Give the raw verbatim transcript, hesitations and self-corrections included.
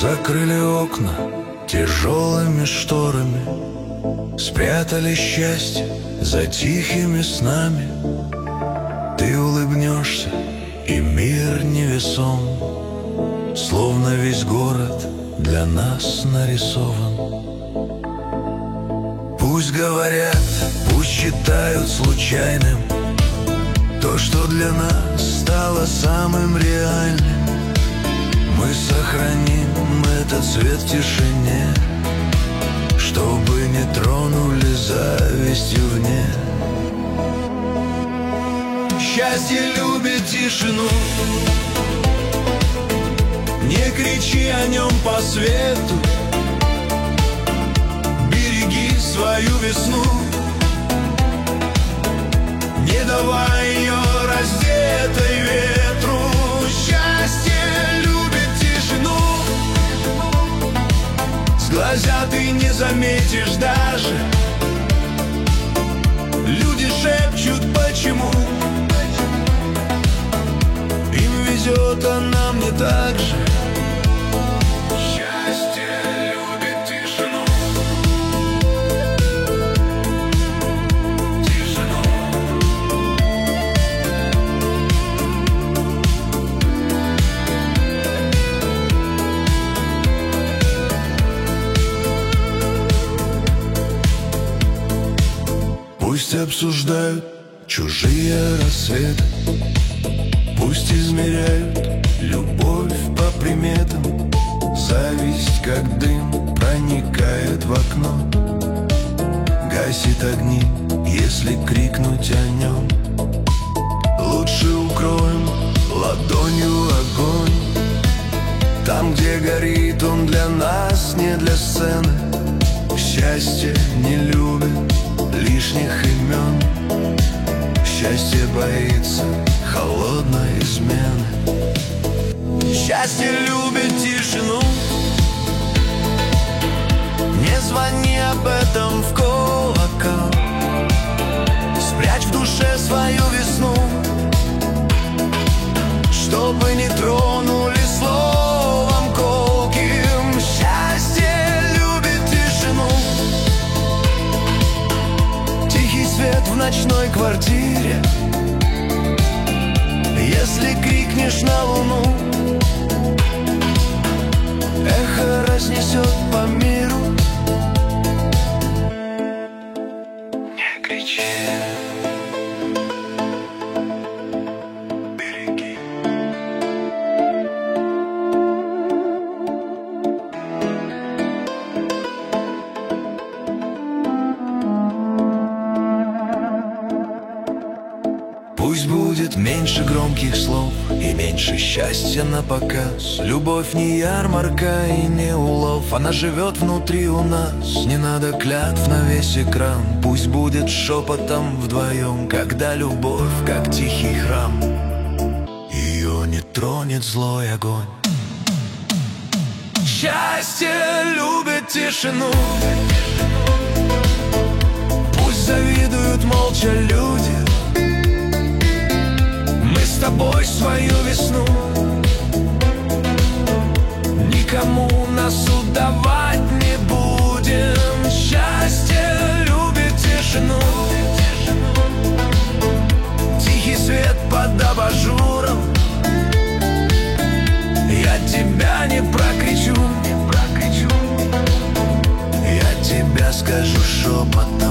Закрыли окна тяжелыми шторами, спрятали счастье за тихими снами. Ты улыбнешься, и мир невесом, словно весь город для нас нарисован. Пусть говорят, пусть считают случайным то, что для нас стало самым реальным. Мы сохраним этот свет в тишине, чтобы не тронули завистью вне. Счастье любит тишину, не кричи о нем по свету. Береги свою весну, не давай ее раздетой ветру. Счастье любит тишину, с глаза ты не заметишь даже. Люди шепчут почему, им везет, а нам не так же. Счастье любит тишину, тишину. Пусть обсуждают чужие рассветы, пусть измеряют любовь по приметам. Зависть, как дым, проникает в окно, гасит огни, если крикнуть о нем. Лучше укроем ладонью огонь, там, где горит он для нас, не для сцены. Счастье не любит лишних имен, счастье боится холодной измены. Счастье любит тишину, не звони об этом в колокол. Спрячь в душе свою весну, чтобы не тронули словом колким. Счастье любит тишину, тихий свет в ночной квартире. Если крикнешь на луну, эхо разнесет по миру. Не кричи, береги. Пусть будет меньше громких слов и меньше счастья на показ. Любовь не ярмарка и не улов, она живет внутри у нас. Не надо клятв на весь экран, пусть будет шепотом вдвоем. Когда любовь, как тихий храм, ее не тронет злой огонь. Счастье любит тишину, пусть завидуют молча люди. С тобой свою весну, никому нас удавать не будем. Счастье любит тишину, тихий свет под абажуром. Я тебя не прокричу, не прокричу, я тебя скажу шепотом.